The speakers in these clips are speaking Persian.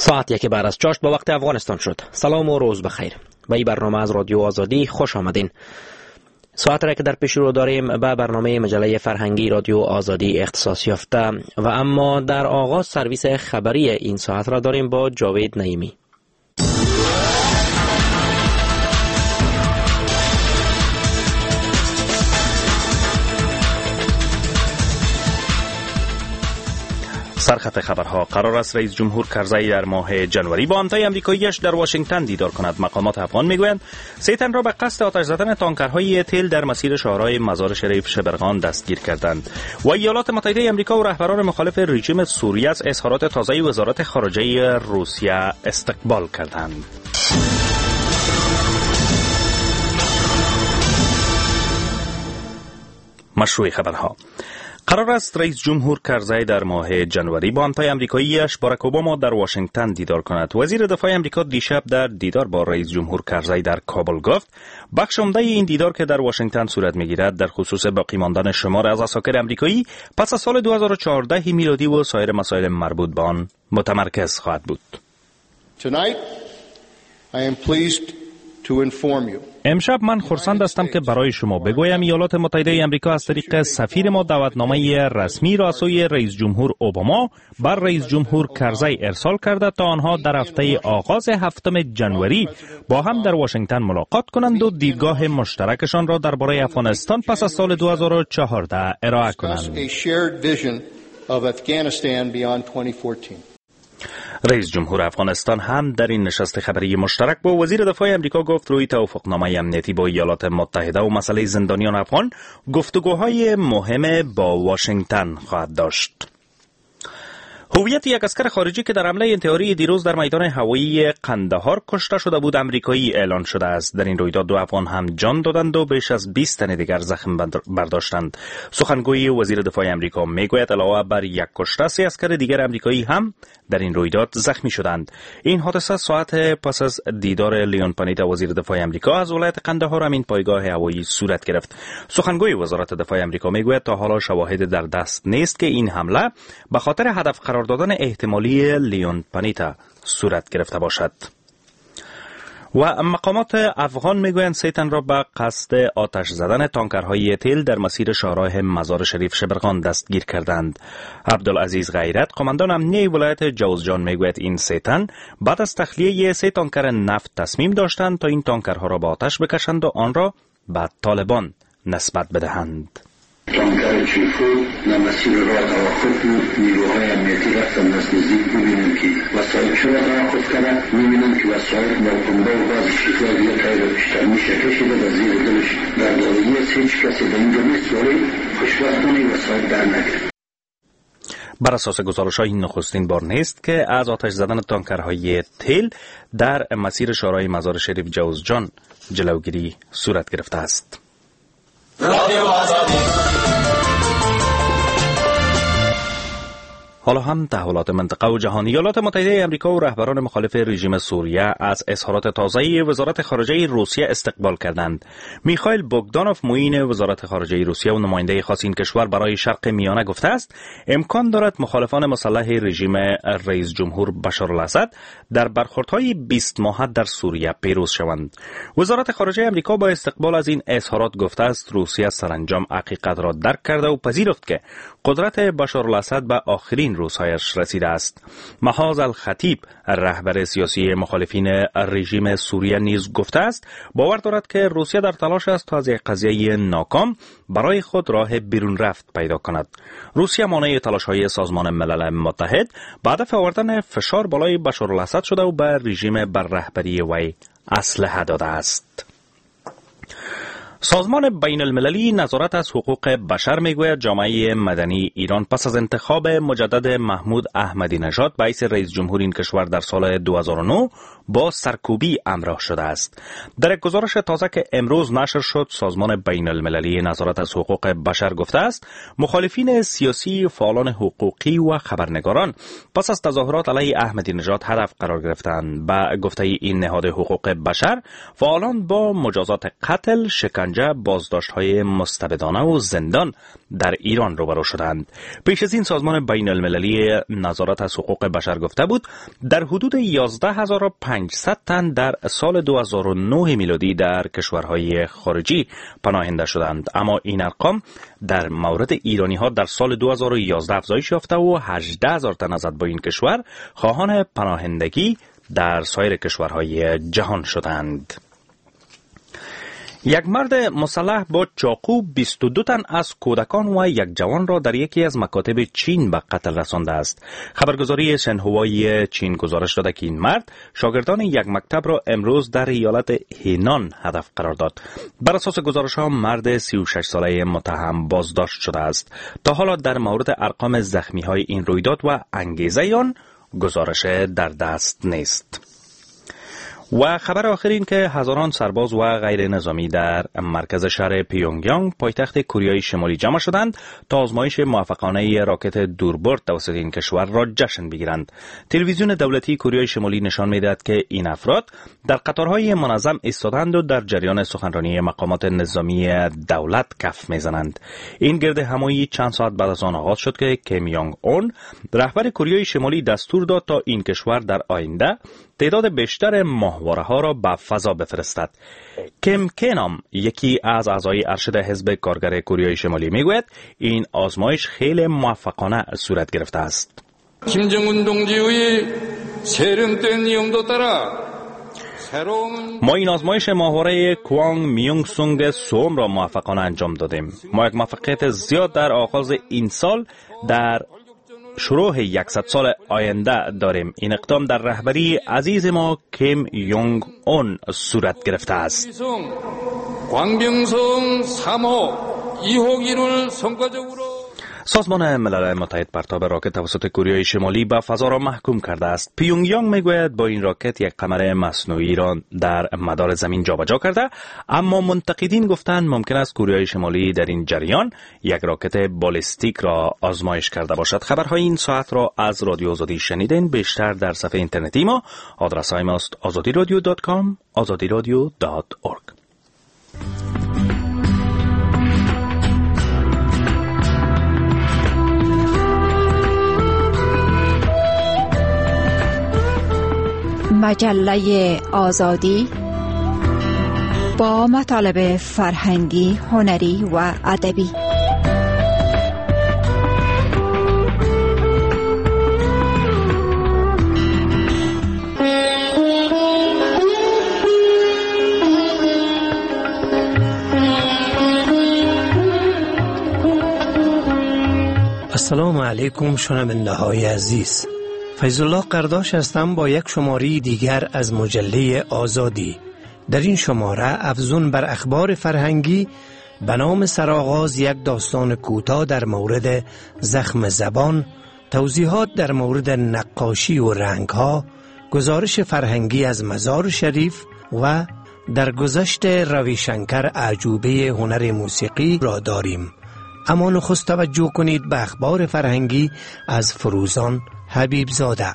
ساعت 1 بعد از چاشت به وقت افغانستان شد. سلام و روز بخیر. به این برنامه از رادیو آزادی خوش آمدین. ساعت را که در پیش رو داریم به برنامه مجله فرهنگی رادیو آزادی اختصاص یافته و اما در آغاز سرویس خبری این ساعت را داریم با جاوید نعیمی. سرخط خبرها: قرار است رئیس جمهور کرزی در ماه جنوری با همتای امریکاییش در واشنگتن دیدار کند. مقامات افغان میگویند 3 تن را به قصد آتش زدن تانکرهای تیل در مسیر شاهراه مزار شریف شبرغان دستگیر کردند. و ایالات متحده امریکا و رهبران مخالف رژیم سوریه از اظهارات تازه وزارت خارجه روسیه استقبال کردند. مشروع خبرها: قرار است رئیس جمهور کرزی در ماه جنوری با همتای امریکاییش باراک اوباما در واشنگتن دیدار کند. وزیر دفاع امریکا دیشب در دیدار با رئیس جمهور کرزی در کابل گفت بخش عمده این دیدار که در واشنگتن صورت میگیرد در خصوص باقی ماندن شمار از عساکر امریکایی پس از سال 2014 میلادی و سایر مسائل مربوط به آن متمرکز خواهد بود. Tonight, I am pleased to inform you. امشب من خرسند هستم که برای شما بگویم ایالات متحده امریکا از طریق سفیر ما دعوتنامه رسمی را از سوی رئیس جمهور اوباما بر رئیس جمهور کرزی ارسال کرده تا آنها در هفته آغاز 7 جنوری با هم در واشنگتن ملاقات کنند و دیدگاه مشترکشان را درباره افغانستان پس از سال 2014 ارائه کنند. رئیس جمهور افغانستان هم در این نشست خبری مشترک با وزیر دفاع امریکا گفت روی توافقنامه امنیتی با ایالات متحده و مسئله زندانیان افغان گفتگوهای مهم با واشنگتن خواهد داشت. هویت یک عسکر خارجی که در حمله انتحاری دیروز در میدان هوایی قندهار کشته شده بود امریکایی اعلان شده است. در این رویداد 2 افغان هم جان دادند و بیش از 20 تن دیگر زخم برداشتند. سخنگوی وزیر دفاع امریکا میگوید علاوه بر یک کشته 3 عسکر دیگر امریکایی هم در این رویداد زخمی شدند. این حادثه ساعت پس از دیدار لیون پانیتا وزیر دفاع امریکا از ولایت قندهار همین پایگاه هوایی صورت گرفت. سخنگوی وزارت دفاع امریکا میگوید تا حالا شواهد در دست نیست که این حمله به خاطر هدف قرار دادن احتمالی لیون پانیتا صورت گرفته باشد. و مقامات افغان میگویند 3 تن را به قصد آتش زدن تانکرهای تیل در مسیر شاهراه مزار شریف شبرغان دستگیر کردند. عبدالعزیز غیرت قماندان امنیه ولایت جوزجان میگوید این 3 تن بعد از تخلیه 3 تانکر نفت تصمیم داشتند تا این تانکرها را به آتش بکشند و آن را به طالبان نسبت بدهند. تانکر چیفو در مسیر راه توقف بود. نیروهای امنیتی رفتن نزدیک ببینیم که وسایل چرا توقف کردن. میبینم که وسایل مالکنده و بعض چیزها دیگه تایید بیشتر میشه کشیده و زیر دلش در دارایی است. هیچ کسی به اینجا نیست ولی خوشبختانه وسایل در نگرد. بر اساس گزارش‌ها این نخستین بار نیست که از آتش زدن تانکرهای تیل در مسیر شاهراه مزار شریف جوزجان جلوگیری صورت گرفته است. حالا هم تحولات منطقه و جهانی. ایالات متحده امریکا و رهبران مخالف رژیم سوریه از اظهارات تازه وزارت خارجه روسیه استقبال کردند. میخائیل بوگدانوف معین وزارت خارجه روسیه و نماینده خاص این کشور برای شرق میانه گفته است امکان دارد مخالفان مسلح رژیم رئیس جمهور بشار الاسد در برخوردهای 20 ماهه در سوریه پیروز شوند. وزارت خارجه امریکا با استقبال از این اظهارات گفته است روسیه سرانجام حقیقت را درک کرده و پذیرفت که قدرت بشار الاسد به آخرین روزهایش رسیده است. محاذ الخطیب رهبر سیاسی مخالفین رژیم سوریه نیز گفته است باور دارد که روسیه در تلاش است تا از یک قضیه ناکام برای خود راه بیرون رفت پیدا کند. روسیه مانع تلاش‌های سازمان ملل متحد به هدف آوردن فشار بالای بشار الاسد شده و به رژیم بر رهبری وی اسلحه داده است. سازمان بین المللی نظارت از حقوق بشر میگوید جامعه مدنی ایران پس از انتخاب مجدد محمود احمدی نژاد به حیث رئیس جمهور این کشور در سال 2009 با سرکوبی همراه شده است. در یک گزارش تازه که امروز نشر شد سازمان بین المللی نظارت از حقوق بشر گفته است مخالفین سیاسی، فعالان حقوقی و خبرنگاران پس از تظاهرات علیه احمدی نژاد هدف قرار گرفتند. با گفته این نهاد حقوق بشر فعالان با مجازات قتل، شکنجه شکنجه، بازداشت‌های مستبدانه و زندان در ایران روبرو شدند. پیش از این سازمان بین المللی نظارت از حقوق بشر گفته بود در حدود 11500 تن در سال 2009 میلادی در کشورهای خارجی پناهنده شدند، اما این ارقام در مورد ایرانی ها در سال 2011 افزایش یافته و 18000 تن از اتباع این کشور خواهان پناهندگی در سایر کشورهای جهان شدند. یک مرد مسلح با چاقو 22 تن از کودکان و یک جوان را در یکی از مکاتب چین به قتل رسانده است. خبرگزاری شنهوای چین گزارش داده که این مرد شاگردان یک مکتب را امروز در ایالت هینان هدف قرار داد. بر اساس گزارش ها مرد 36 ساله متهم بازداشت شده است. تا حالا در مورد ارقام زخمی های این رویداد و انگیزه آن گزارش در دست نیست. و خبر آخر این که هزاران سرباز و غیر نظامی در مرکز شهر پیونگیانگ پایتخت کره شمالی جمع شدند تا آزمایش موفقانه راکت دوربرد توسط این کشور را جشن بگیرند. تلویزیون دولتی کره شمالی نشان می‌دهد که این افراد در قطارهای منظم ایستادند و در جریان سخنرانی مقامات نظامی دولت کف میزنند. این گرد همایی چند ساعت بعد از آن آغاز شد که کیم یونگ اون رهبر کره شمالی دستور داد تا این کشور در آینده تعداد بیشتر ماهواره‌ها را به فضا بفرستد. کیم کنام یکی از اعضای ارشد حزب کارگر کره شمالی میگوید این آزمایش خیلی موفقانه صورت گرفته است. 김정은 동지의 세련된 이용도 따라 ما این آزمایش ماهواره کوانگ میونگ سونگ سوم را موفقانه انجام دادیم. ما یک موفقیت زیاد در آغاز این سال در شروع 100 سال آینده داریم. این اقدام در رهبری عزیز ما کیم یونگ اون صورت گرفته است. 광병성 3호 2호 기를 성과적으로 سازمان ملل متحد پرتاب راکت توسط کره شمالی به فضا را محکوم کرده است. پیونگیانگ میگوید با این راکت یک قمر مصنوعی را در مدار زمین جابجا کرده، اما منتقدین گفتند ممکن است کره شمالی در این جریان یک راکت بالستیک را آزمایش کرده باشد. خبرهای این ساعت را از رادیو آزادی شنیدین. بیشتر در صفحه اینترنتی ما. آدرس های ماست azadiradio.com azadiradio.org. مجله آزادی با مطالب فرهنگی، هنری و ادبی. السلام علیکم شنونده های عزیز. فیض الله قرداش هستم با یک شماره دیگر از مجله آزادی. در این شماره افزون بر اخبار فرهنگی به نام سرآغاز یک داستان کوتاه در مورد زخم زبان، توضیحات در مورد نقاشی و رنگ‌ها، گزارش فرهنگی از مزار شریف و در گذشت رویشنکر اعجوبه هنر موسیقی را داریم. اما نخست توجه کنید به اخبار فرهنگی از فروزان حبیب زاده.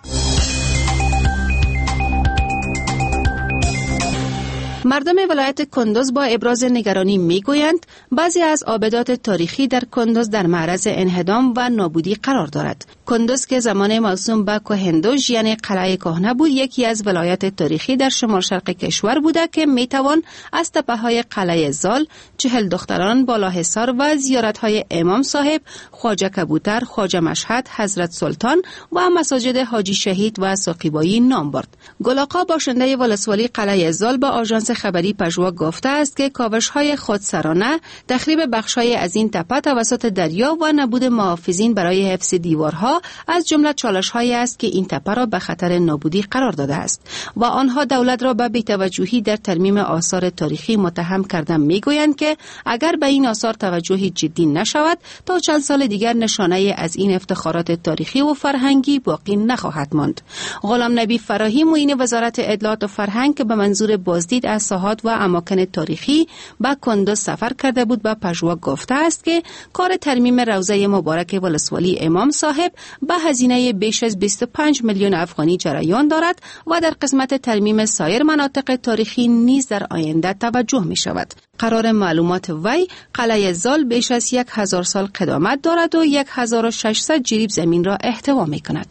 مردم ولایت کندوز با ابراز نگرانی میگویند بعضی از آبدات تاریخی در کندوز در معرض انهدام و نابودی قرار دارد. کندوز که زمان موسوم به کهندوژ یعنی قلعه کهنه بود، یکی از ولایت تاریخی در شمال شرق کشور بوده که میتوان از تپه‌های قلعه زال، 40 دختران، بالاحصار و زیارت‌های امام صاحب، خواجه کبوتر، خواجه مشهد، حضرت سلطان و مساجد حاجی شهید و ساقیبایی نام برد. گلاقا باشنده ولسوالی قلعه زال با آژانس خبری پژوا گفته است که کاوش‌های خودسرانه، تخریب بخش‌های از این تپه توسط دریا و نبود محافظین برای حفظ دیوارها از جمله چالش‌هایی است که این تپه را به خطر نابودی قرار داده است و آنها دولت را به بی‌توجهی در ترمیم آثار تاریخی متهم کرده. میگویند که اگر به این آثار توجهی جدی نشود تا چند سال دیگر نشانه از این افتخارات تاریخی و فرهنگی باقی نخواهد ماند. غلام نبی فراهی معین وزارت اطلاعات و فرهنگ که به منظور بازدید از ساحات و اماکن تاریخی به کندوز سفر کرده بود به پژوا گفته است که کار ترمیم روضه مبارک ولسوالی امام صاحب به هزینه بیش از 25 میلیون افغانی جریان دارد و در قسمت ترمیم سایر مناطق تاریخی نیز در آینده توجه می شود. قرار معلومات وی قلعه زال بیش از 1000 سال قدامت دارد و 1600 جریب زمین را احتوا می کند.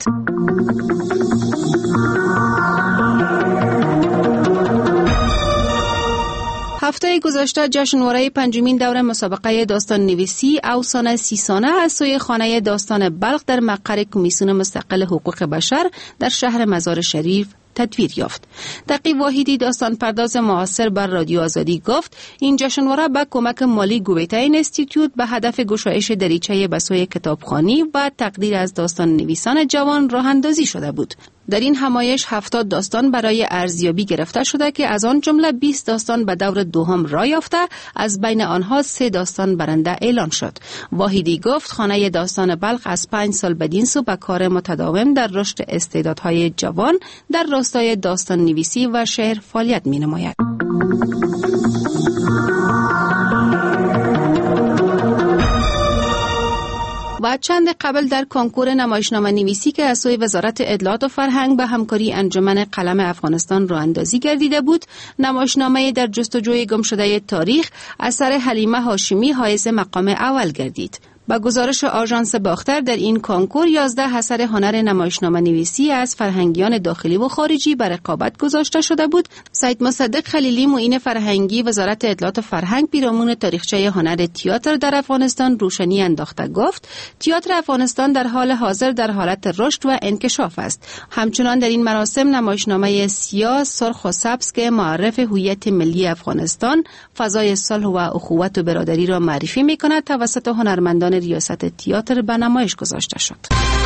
هفته گذشته جشنواره پنجمین دور مسابقه داستان نویسی اوسان 30 سانه از سوی خانه داستان بلخ در مقر کمیسیون مستقل حقوق بشر در شهر مزار شریف تدویر یافت. تقی واحدی داستان پرداز معاصر بر رادیو آزادی گفت این جشنواره با کمک مالی گوبیتا اینستیتوت به هدف گشایش دریچه به سوی کتابخوانی و تقدیر از داستان نویسان جوان راه اندازی شده بود. در این همایش 70 داستان برای ارزیابی گرفته شده که از آن جمله 20 داستان به دور دوم راه یافته، از بین آنها 3 داستان برنده اعلان شد. واحدی گفت خانه داستان بلخ از 5 سال بدین سو به کار متداوم در رشد استعدادهای جوان در راستای داستان نویسی و شعر فعالیت می نماید. و چند قبل در کنکور نمایشنامه نویسی که از سوی وزارت اطلاعات و فرهنگ به همکاری انجمن قلم افغانستان راه اندازی گردیده بود، نمایشنامه در جستجوی گم شده تاریخ اثر حلیمه هاشمی حایز مقام اول گردید. با گزارش آژانس باختر در این کنکور 11 اثر هنر نمایشنامه نویسی از فرهنگیان داخلی و خارجی به رقابت گذاشته شده بود. سید مصدق خلیلی معین فرهنگی وزارت اطلاعات و فرهنگ پیرامون تاریخچه هنر تئاتر در افغانستان روشنی انداخته گفت تئاتر افغانستان در حال حاضر در حالت رشد و انکشاف است. همچنان در این مراسم نمایشنامه سیاه، سرخ و سبز که معرف هویت ملی افغانستان، فضای صلح و اخوت و برادری را معرفی می‌کند توسط هنرمندان ریاست تئاتر به نمایش گذاشته شد.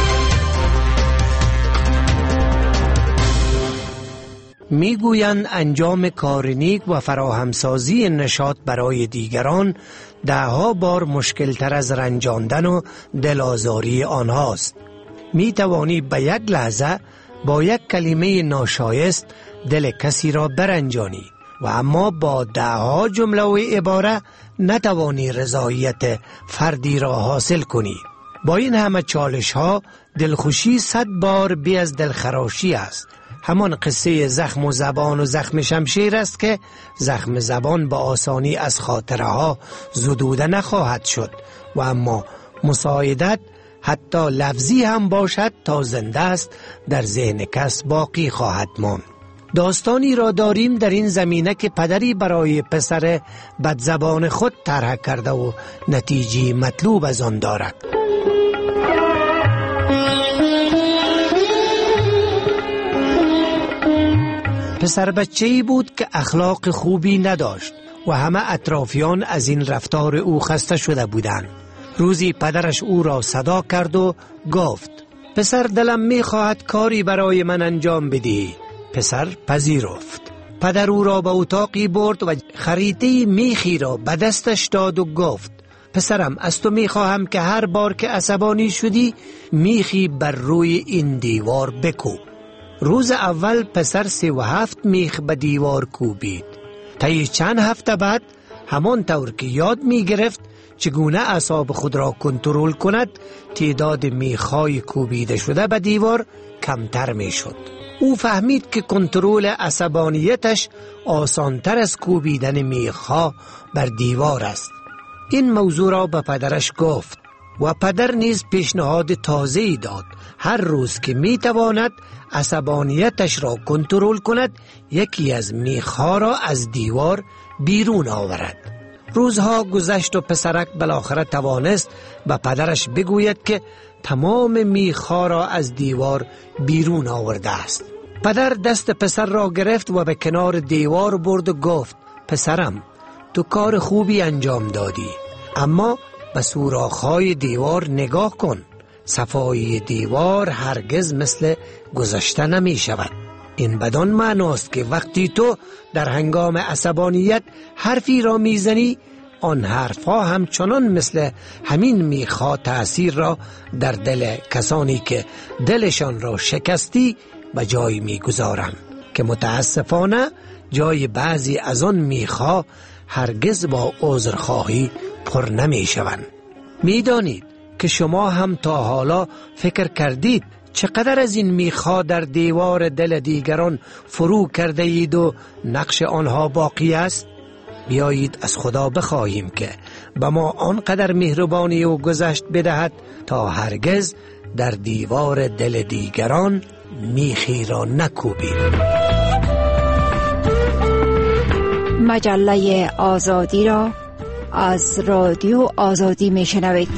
میگویند انجام کار نیک و فراهمسازی نشاط برای دیگران 10 بار مشکل تر از رنجاندن و دلآزاری آنهاست. می توانی به یک لحظه با یک کلمه ناشایست دل کسی را برنجانی و اما با 10 جمله و عباره نتوانی رضایت فردی را حاصل کنی. با این همه چالش ها دلخوشی 100 بار بی از دلخراشی است. همان قصه زخم و زبان و زخم شمشیر است که زخم زبان با آسانی از خاطره ها زدوده نخواهد شد و اما مساعدت حتی لفظی هم باشد تا زنده است در ذهن کس باقی خواهد ماند. داستانی را داریم در این زمینه که پدری برای پسر بدزبان خود طرح کرده و نتیجه مطلوب از آن دارد. پسر بچه‌ای بود که اخلاق خوبی نداشت و همه اطرافیان از این رفتار او خسته شده بودند. روزی پدرش او را صدا کرد و گفت پسر دلم می‌خواهد کاری برای من انجام بدهی. پسر پذیرفت. پدر او را به اتاقی برد و خریطه میخی را به دستش داد و گفت پسرم از تو میخواهم که هر بار که عصبانی شدی میخی بر روی این دیوار بکوب. روز اول پسر 37 میخ به دیوار کوبید. طی چند هفته بعد همان طور که یاد میگرفت چگونه اعصاب خود را کنترل کند تعداد میخهای کوبیده شده به دیوار کمتر میشد. او فهمید که کنترل عصبانیتش آسانتر از کوبیدن میخها بر دیوار است. این موضوع را به پدرش گفت و پدر نیز پیشنهاد تازه‌ای داد. هر روز که میتواند عصبانیتش را کنترل کند یکی از میخها را از دیوار بیرون آورد. روزها گذشت و پسرک بالاخره توانست به پدرش بگوید که تمام میخها را از دیوار بیرون آورده است. پدر دست پسر را گرفت و به کنار دیوار برد و گفت پسرم تو کار خوبی انجام دادی، اما به سوراخ‌های دیوار نگاه کن. صفای دیوار هرگز مثل گذشته نمی شود. این بدان معناست که وقتی تو در هنگام عصبانیت حرفی را میزنی آن حرفها همچنان مثل همین میخا تأثیر را در دل کسانی که دلشان را شکستی به جای میگذارند که متاسفانه جای بعضی از آن میخا هرگز با عذرخواهی پر نمی شوند. میدانید که شما هم تا حالا فکر کردید چقدر از این میخا در دیوار دل دیگران فرو کرده اید و نقش آنها باقی است؟ بیایید از خدا بخواهیم که به ما آنقدر مهربانی و گذشت بدهد تا هرگز در دیوار دل دیگران میخی را نکوبیم. مجله آزادی را از رادیو آزادی میشنوید.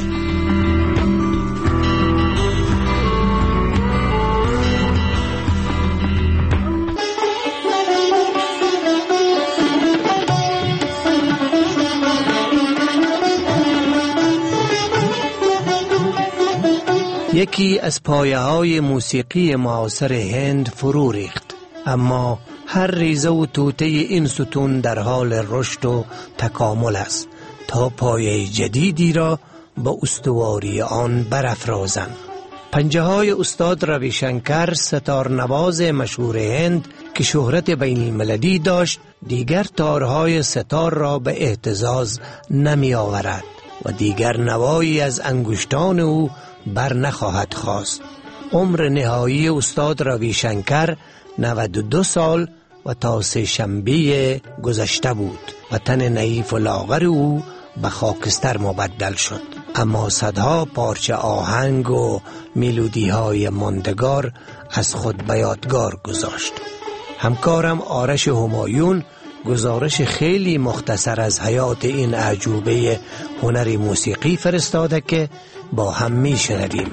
یکی از پایه‌های موسیقی معاصر هند فرو ریخت، اما هر ریزه و توته این ستون در حال رشد و تکامل است تا پایه جدیدی را با استواری آن برافرازند. پنجه‌های استاد روی شنکر، ستارنواز مشهور هند که شهرت بین المللی داشت، دیگر تارهای ستار را به اهتزاز نمی آورد و دیگر نوایی از انگشتان او بر نخواهد خواست. عمر نهایی استاد روی شنکر 92 سال و تا سه شنبه گذشته بود و تن نحیف و لاغر او به خاکستر مبدل شد، اما صدها پارچه آهنگ و ملودی های ماندگار از خود به یادگار گذاشت. همکارم آرش همایون گزارش خیلی مختصر از حیات این اعجوبه هنر موسیقی فرستاده که با هم میشنویم.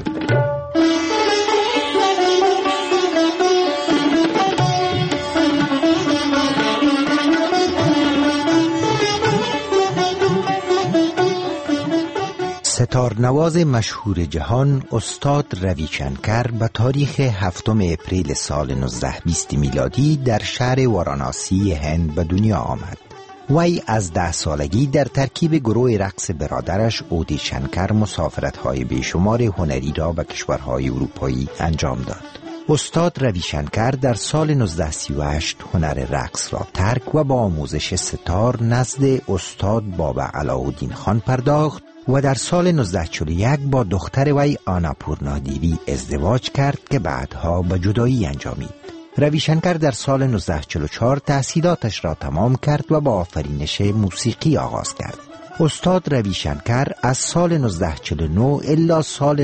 ستارنواز مشهور جهان استاد روی شنکر به تاریخ 7 اپریل سال 1920 میلادی در شهر واراناسی هند به دنیا آمد. وی از 10 سالگی در ترکیب گروه رقص برادرش اودی شنکر مسافرت‌های بیشمار هنری را به کشورهای اروپایی انجام داد. استاد روی شنکر در سال 1938 هنر رقص را ترک و با آموزش ستار نزد استاد بابا علاءالدین خان پرداخت و در سال 1941 با دختر وی آناپورنا دیوی ازدواج کرد که بعدها به جدایی انجامید. روی شنکر در سال 1944 تحصیلاتش را تمام کرد و با آفرینش موسیقی آغاز کرد. استاد روی شنکر از سال 1949 الی سال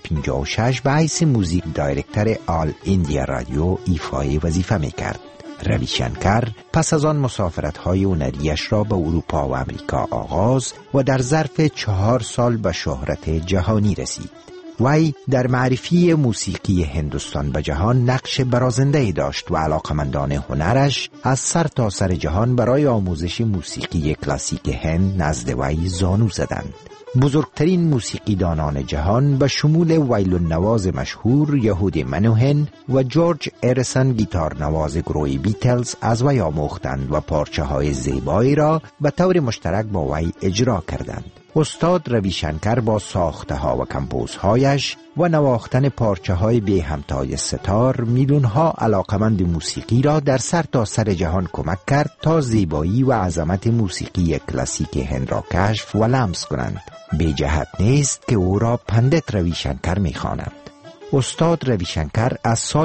1956 به حیث موزیک دایرکتر آل ایندیا رادیو ایفای وظیفه می‌کرد. روی شنکر پس از آن مسافرت‌های هنریش را به اروپا و امریکا آغاز و در ظرف 4 سال به شهرت جهانی رسید. وی در معرفی موسیقی هندوستان به جهان نقش برازنده‌ای داشت و علاقمندان هنرش از سر تا سر جهان برای آموزش موسیقی کلاسیک هند نزد وی زانو زدند. بزرگترین موسیقیدانان جهان به شمول ویلون‌نواز مشهور یهودی منوهن و جورج اریسون گیتارنواز گروه بیتلز از وی آموختند و پارچه‌های زیبایی را به طور مشترک با وی اجرا کردند. استاد روی شنکر با ساخته‌ها و کمپوزهایش و نواختن پارچه‌های بی همتای ستار میلیون‌ها علاقمند موسیقی را در سر تا سر جهان کمک کرد تا زیبایی و عظمت موسیقی کلاسیک هند را کشف و لمس کنند. بی جهت نیست که او را پندت روی شنکر می‌خوانند. استاد روی شنکر از سال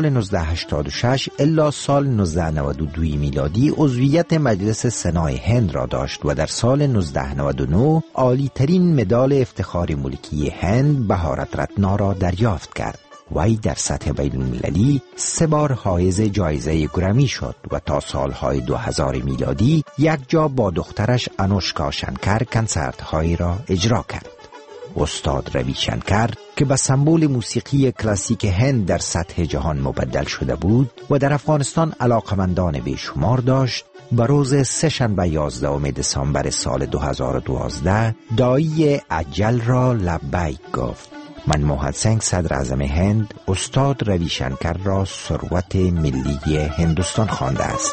1986 الی سال 1992 میلادی عضویت مجلس سنای هند را داشت و در سال 1999 عالی ترین مدال افتخار ملکی هند بهارت رتنا را دریافت کرد. وی در سطح بین المللی 3 بار حائز جایزه گرمی شد و تا سالهای 2000 میلادی یک جا با دخترش انوشکا شنکر کنسرت‌هایی را اجرا کرد. استاد روی شنکر که به سمبل موسیقی کلاسیک هند در سطح جهان مبدل شده بود و در افغانستان علاقمندان بیشمار داشت، به روز سه‌شنبه 11 دسامبر سال 2012 داعی اجل را لبیک گفت. منموهن سنگ صدر اعظم هند استاد روی شنکر را ثروت ملی هندوستان خوانده است.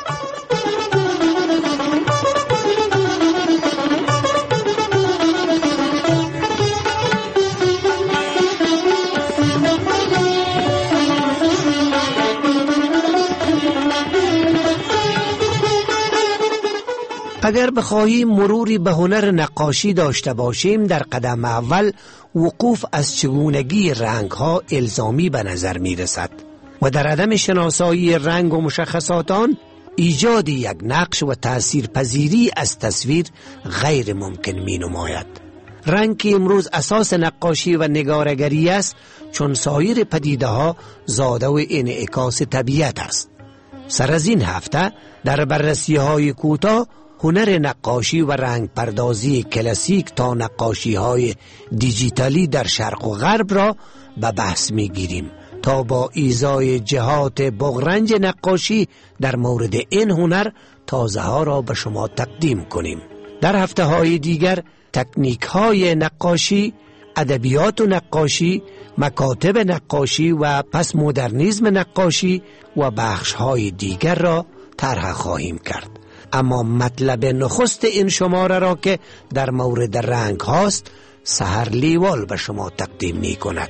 اگر بخواهیم مروری به هنر نقاشی داشته باشیم، در قدم اول وقوف از چگونگی رنگ ها الزامی به نظر می رسد و در عدم شناسایی رنگ و مشخصات آن ایجاد یک نقش و تأثیر پذیری از تصویر غیر ممکن می نماید. رنگ که امروز اساس نقاشی و نگارگری است، چون سایر پدیده ها زاده و انعکاس طبیعت است. سر از این هفته در بررسی های کوتاه هنر نقاشی و رنگ پردازی کلاسیک تا نقاشی های دیجیتالی در شرق و غرب را به بحث می گیریم تا با ایضای جهات بغرنج نقاشی در مورد این هنر تازه ها را به شما تقدیم کنیم. در هفته های دیگر تکنیک های نقاشی، ادبیات و نقاشی، مکاتب نقاشی و پس مدرنیسم نقاشی و بخش های دیگر را طرح خواهیم کرد. اما مطلب نخست این شماره را که در مورد رنگ هاست، سحر لیوال به شما تقدیم می کند.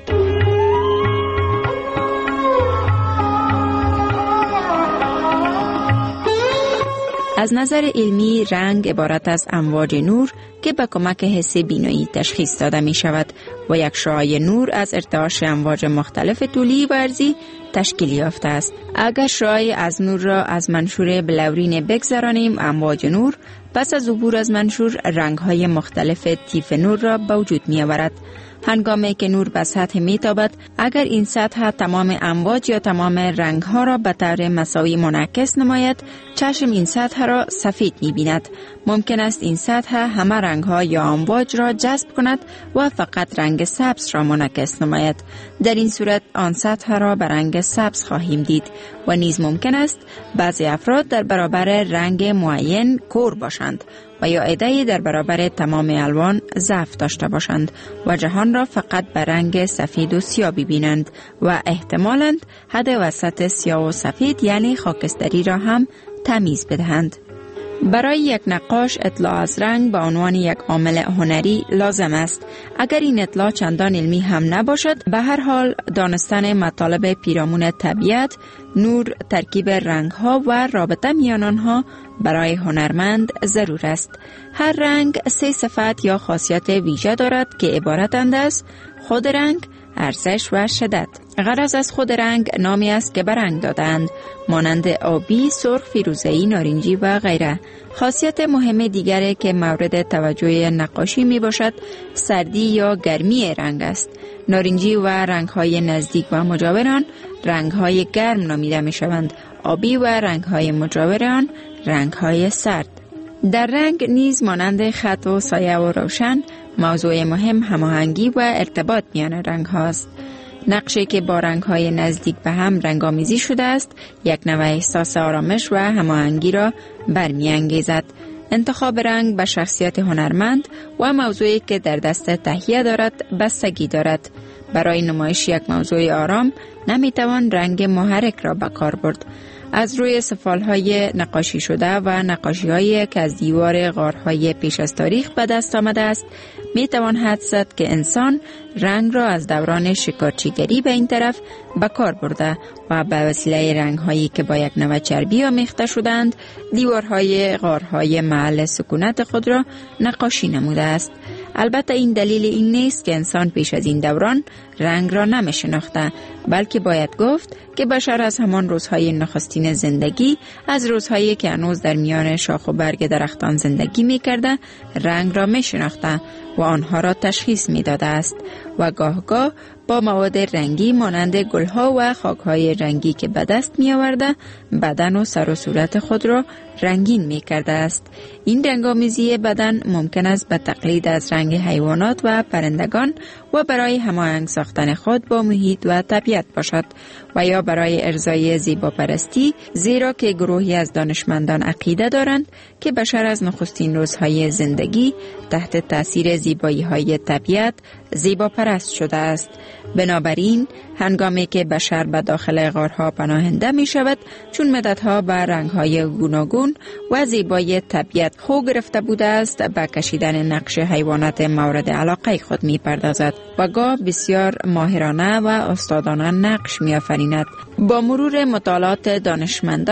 از نظر علمی رنگ عبارت از امواج نور که به کمک حس بینایی تشخیص داده می شود و یک شعاع نور از ارتعاش امواج مختلف طولی و عرضی تشکیل یافته است. اگر شعاع از نور را از منشور بلورین بگذرانیم، امواج نور پس از عبور از منشور رنگ‌های مختلف طیف نور را به وجود می آورد. هنگامی که نور به سطح می تابد، اگر این سطح تمام امواج یا تمام رنگ ها را به طور مساوی منعکس نماید، چشم این سطح را سفید می بیند. ممکن است این سطح همه رنگ ها یا امواج را جذب کند و فقط رنگ سبز را منعکس نماید. در این صورت آن سطح را به رنگ سبز خواهیم دید و نیز ممکن است بعضی افراد در برابر رنگ معین کور باشند و یا عده‌ای در برابر تمام الوان ضعف داشته باشند و جهان را فقط به رنگ سفید و سیاه ببینند و احتمالاً حد وسط سیاه و سفید یعنی خاکستری را هم تمیز بدهند. برای یک نقاش اطلاع از رنگ به عنوان یک عامل هنری لازم است. اگر این اطلاع چندان علمی هم نباشد، به هر حال دانستن مطالب پیرامون طبیعت، نور، ترکیب رنگ ها و رابطه میان آنها برای هنرمند ضرور است. هر رنگ 3 صفت یا خاصیت ویژه دارد که عبارتند از خود رنگ، ارزش و شدت. غرض از خود رنگ نامی است که به رنگ دادند، مانند آبی، سرخ، فیروزه‌ای، نارنجی و غیره. خاصیت مهم دیگری که مورد توجه نقاشی می باشد سردی یا گرمی رنگ است. نارنجی و رنگ‌های نزدیک و مجاور آن رنگ‌های گرم نامیده می شوند. آبی و رنگ‌های مجاور آن رنگ‌های سرد. در رنگ نیز مانند خط و سایه و روشن موضوع مهم هماهنگی و ارتباط میان رنگ هاست. نقشی که با رنگ های نزدیک به هم رنگامیزی شده است یک نوع احساس آرامش و هماهنگی را برمی‌انگیزد. انتخاب رنگ به شخصیت هنرمند و موضوعی که در دست تهیه دارد بستگی دارد. برای نمایش یک موضوع آرام نمیتوان رنگ محرک را به کار برد. از روی سفالهای نقاشی شده و نقاشی‌هایی که از دیوار غارهای پیش از تاریخ به دست آمده است، میتوان حدس زد که انسان رنگ را از دوران شکارچیگری به این طرف به کار برده و به وسیله رنگ‌هایی که با یک نوع چربی آمیخته شدند، دیوارهای غارهای محل سکونت خود را نقاشی نموده است. البته این دلیل این نیست که انسان پیش از این دوران رنگ را نمی‌شناخته، بلکه باید گفت که بشر از همان روزهای نخستین زندگی، از روزهایی که هنوز در میان شاخ و برگ درختان زندگی می‌کرده، رنگ را می‌شناخته و آنها را تشخیص می‌داده است و گاه با مواد رنگی مانند گلها و خاک‌های رنگی که به دست می‌آورده بدن و سر و صورت خود را رنگین می‌کرده است. این رنگامیزی بدن ممکن است به تقلید از رنگ حیوانات و پرندگان و برای هماهنگ ساختن خود با محیط و طبیعت باشد و یا برای ارضای زیباپرستی، زیرا که گروهی از دانشمندان عقیده دارند که بشر از نخستین روزهای زندگی تحت تاثیر زیبایی‌های طبیعت زیباپرست شده است. بنابراین هنگامی که بشر به داخل غارها پناهنده می شود، چون مدتها به رنگ‌های گوناگون و زیبایی طبیعت خو گرفته بوده است، به کشیدن نقش حیوانات مورد علاقه خود می پردازد و گاه بسیار ماهرانه و استادانه نقش می آفریند. با مرور مطالعات دانشمندان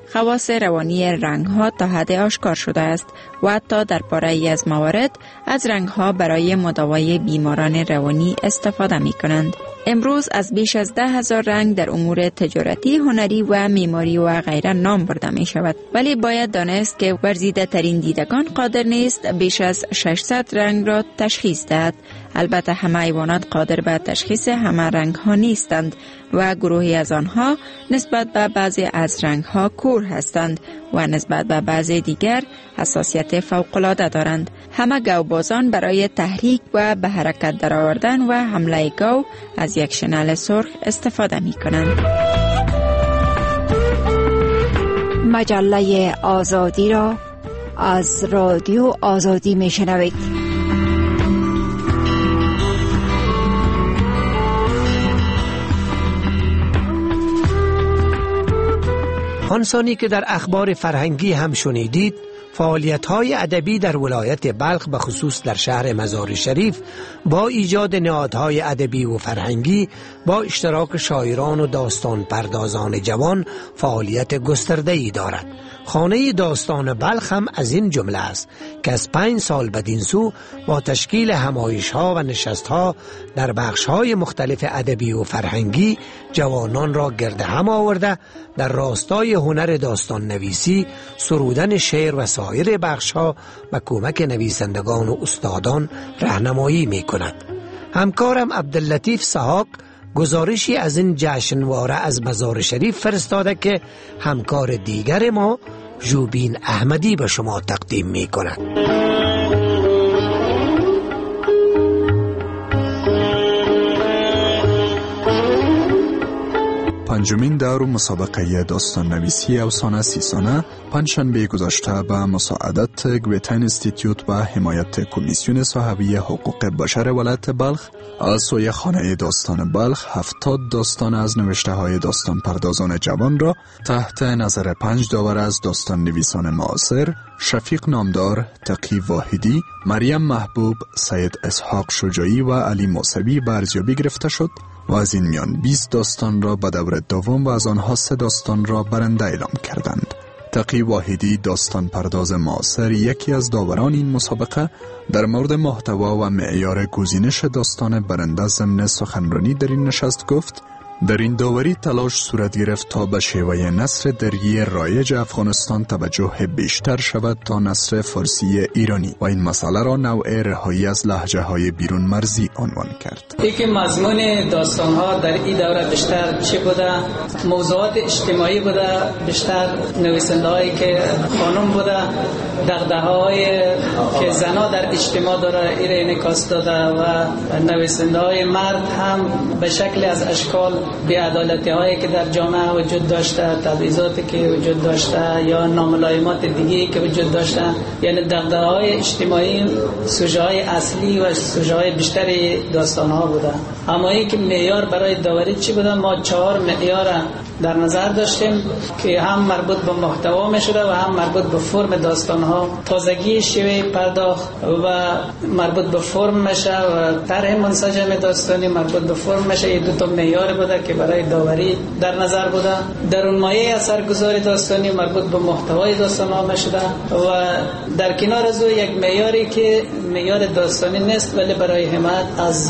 خواص روانی رنگ‌ها تا حد آشکار شده است و حتی در پاره‌ای از موارد از رنگ‌ها برای مداوای بیماران روانی استفاده می‌کنند. امروز از بیش از 10,000 رنگ در امور تجارتی، هنری و معماری و غیره نام برده می شود. ولی باید دانست که ورزیده ترین دیدگان قادر نیست بیش از 600 رنگ را تشخیص دهد. البته همه حیوانات قادر به تشخیص همه رنگ ها نیستند و گروهی از آنها نسبت به بعضی از رنگ ها کور هستند و نسبت به بعضی دیگر حساسیت فوق‌العاده دارند. همه گاوبازان برای تحریک و به حرکت درآوردن و حمله گاو از یک شنل سرخ استفاده می کنند. مجله آزادی را از رادیو آزادی می شنوید. آنسانی که در اخبار فرهنگی هم شنیدید، فعالیت‌های ادبی در ولایت بلخ به خصوص در شهر مزار شریف با ایجاد نهادهای ادبی و فرهنگی با اشتراک شاعران و داستان پردازان جوان فعالیت گسترده‌ای دارد. خانه داستان بلخ هم از این جمله است که از 5 سال بدین سو با تشکیل همایش‌ها و نشست‌ها در بخش‌های مختلف ادبی و فرهنگی جوانان را گرد هم آورده در راستای هنر داستان نویسی، سرودن شعر و سایر بخش‌ها به کمک نویسندگان و استادان راهنمایی می‌کند. همکارم عبداللطیف سحاق گزارشی از این جشنواره از مزار شریف فرستاده که همکار دیگر ما جوبین احمدی به شما تقدیم می‌کند. پنجمین دور مسابقه داستان نویسی افسانه 30 سانه پنجشنبه گذشته به مساعدت گویته اینستیتوت و حمایت کمیسیون صحوی حقوق بشر ولایت بلخ از سوی خانه داستان بلخ 70 داستان از نوشته های داستان پردازان جوان را تحت نظر 5 داور از داستان نویسان معاصر شفیق نامدار، تقی واحدی، مریم محبوب، سید اسحاق شجاعی و علی موسوی به ارزیابی گرفته شد و از این میان 20 داستان را به دور دوم و از آنها 3 داستان را برنده اعلام کردند. تقی واحدی داستان پرداز معاصر یکی از داوران این مسابقه در مورد محتوا و معیار گزینش داستان برنده ضمن سخنرانی در این نشست گفت: در این داوری تلاش صورت گرفت تا به شیوه نثر دری رایج افغانستان توجه بیشتر شود تا نثر فارسی ایرانی و این مسئله را نوع رهایی از لهجه های بیرون مرزی عنوان کرد. اینکه مضمون داستان ها در این دوره بیشتر چی بوده؟ موضوعات اجتماعی بوده، بیشتر نویسنده هایی که خانم بوده، دغدغه های که زنها در اجتماع داره این انعکاس داده و نویسنده های مرد هم به شکل از اشکال بی‌عدالتی هایی که در جامعه وجود داشته، تبعیضاتی که وجود داشته یا ناملایمات دیگری که وجود داشته، یعنی دغدغه های اجتماعی سوژه های اصلی و سوژه های بیشتری داستان ها بوده. اما این که معیار برای داوری چی بوده؟ ما 4 معیار در نظر داشتیم که هم مربوط به محتوا میشده و هم مربوط به فرم داستان ها. تازگی شیوه پرداخت و مربوط به فرم میشه و طرح منسجم داستانی مربوط به فرم میشه. این 2 تا معیار بوده که برای داوری در نظر بوده. درونمایه اثرگذاری داستانی مربوط به محتوای داستان ها میشده و در کنار از او یک معیاری که معیار داستانی نیست ولی برای حمایت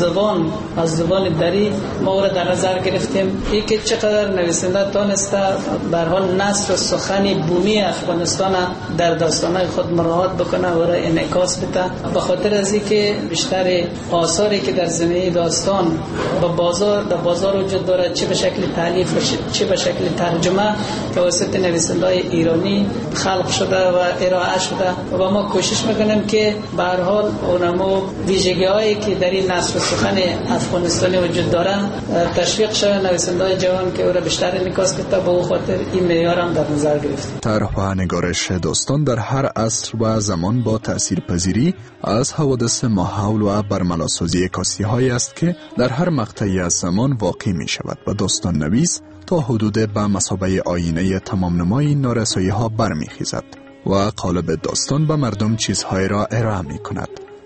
از زبان دری ما را در نظر گرفتیم. این که چقدر نویسنده تانسته به هر حال نثر و سخن بومی افغانستان در داستانهای خود مراعات بکنه و را انعکاس بده. به خاطر از اینکه بیشتر آثاری که در زمینه داستان به بازار وجود داره، چه به شکل تالیف و چه به شکل ترجمه توسط نویسنده‌های ایرانی خلق شده و ارائه شده و ما کوشش میکنیم که به هر حال اونمو ویژگی‌هایی که در این نثر و سخن افغانستانی وجود داره تشویق شده نویسنده‌های جوان که او را بیشتر انعکاس بده. به خاطر این معیار هم در نظر گرفتیم. طرح و نگارش داستان در هر عصر و زمان با تأثیرپذیری از حوادث ماحول و برملاسازی کاسی‌هایی است که در هر مقطعی از زمان واقع می شود و داستان نویس تا حدود به مثابه آینه تمام نمای نارسایی ها برمی خیزد و قالب داستان به مردم چیزهای را ارائه می کند.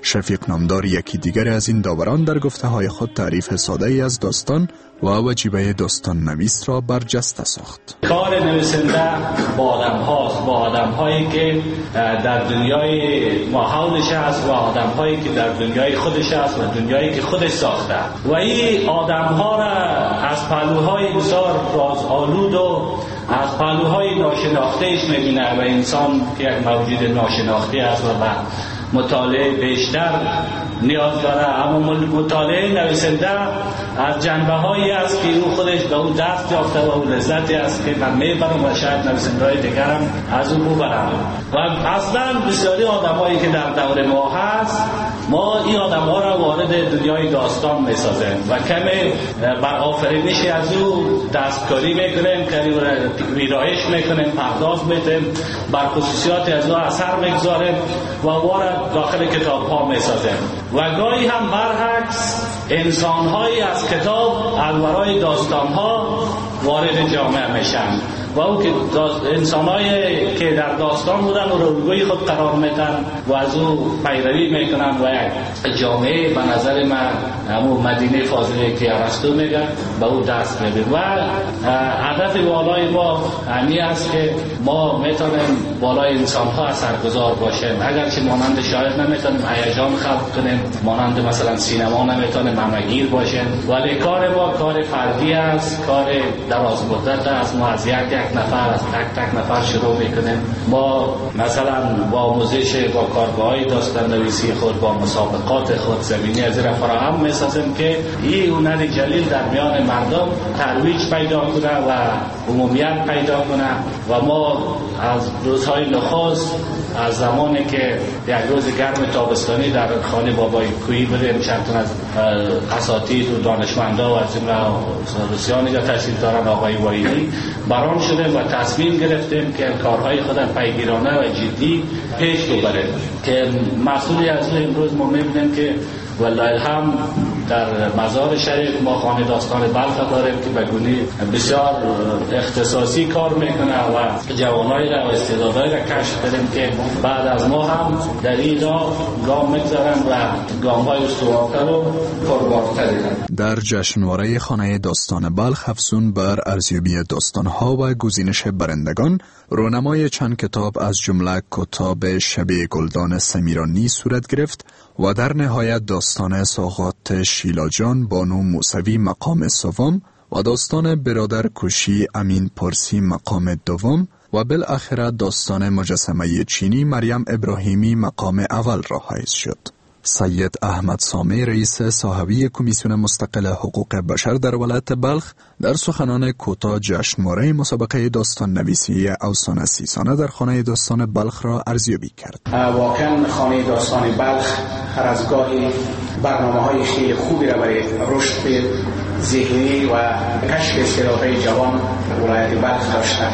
شفیق نامدار یکی دیگر از این داوران در گفته های خود تعریف ساده ای از داستان و وجیبه داستان نویس را برجسته ساخت. کار نویسنده با آدم هاست، با آدم هایی که در دنیای ماحولش هست و آدم هایی که در دنیای خودش هست و دنیایی که خودش ساخته و این آدم ها را از پهلوهای بسیار رازآلود و از پهلوهای ناشناختهش میبینه و انسان که یک موجود ناشناخته است و مطالعه بیشتر نیاز داره. اما مطالعه نویسنده از جنبه هایی است که او خودش به اون دست یافته و اون لذتی است که من میبرم و شاید نویسنده های دیگر هم از اون ببرم. و اصلا بسیاری آدم هایی که در دور ما هست، ما این آدم ها را وارد دنیای داستان میسازیم و کمی بر آفرینش از او دستکاری میکنیم، کمی ویرایش میکنیم، پرداز میدیم، بر خصوصیات از او اثر میگذاریم و وارد داخل کتاب ها میسازیم. و گاهی هم برعکس انسان هایی از کتاب الورای داستان ها وارد جامعه میشن و او که انسانایی که در داستان بودن و الگوی خود قرار میدن و از او پیروی میکنن و یک جامعه به نظر من همون مدینه فاضله که ارسطو میگه به او دست میده. و هدف بالای ما همین است که ما میتونیم بالای انسان ها اثرگذار باشیم، اگرچه مانند شاعر نمیتونیم هیجان خلق کنیم، مانند مثلا سینما نمیتونیم همگیر باشیم، ولی کار ما کار فردی است، کار دراز مدت است. ما از یک نفر از تک نفر شروع میکنیم. ما مثلا با آموزش با کارگاه‌های داستان نویسی خود، با مسابقات خود زمینی از را فراهم میسازیم که این هنر جلیل در میان مردم ترویج پیدا کنه و عمومیت پیدا کنه. و ما از روزهای نخست، از زمانی که یک روز گرم تابستانی در خانه بابای کویی بودیم، چند تن از اساتید و دانشمندا و از این روسیانی که تشریف دارن، آقای وایلی، برام شده و تصمیم گرفتیم که کارهای خودم پیگیرانه و جدی پیش ببریم که مسئولی از امروز ما میبینیم که والله الحمد در مزار شریف ما خانه داستان بلخ داریم که به گونه بسیار اختصاصی کار میکنه و جوانایی را و استعدادایی را کشف کردیم که بعد از ما هم در این گام میگذارن و گام‌های استوارتر و پربارتر دارن. در جشنواره خانه داستان بلخ افزون بر ارزیابی داستان‌ها و گزینش برندگان، رونمای چند کتاب از جمله کتاب شب گلدان سمیرانی صورت گرفت و در نهایت داستان ساغات شیلاجان بانو موسوی مقام سوم و داستان برادر کوشی امین پرسی مقام دوم و بالاخره داستان مجسمه چینی مریم ابراهیمی مقام اول را حیز شد. سید احمد سامی رئیس صاحبی کمیسیون مستقل حقوق بشر در ولایت بلخ در سخنان کوتاه جشنواره مسابقه داستان نویسی اوسان 30 ساله در خانه داستان بلخ را ارزیابی کرد. واقعا خانه داستان بلخ هر از گاهی برنامه‌های خیلی خوبی را برای رشد ذهنی و کشف استعدادهای جوان ولایت بلخ داشته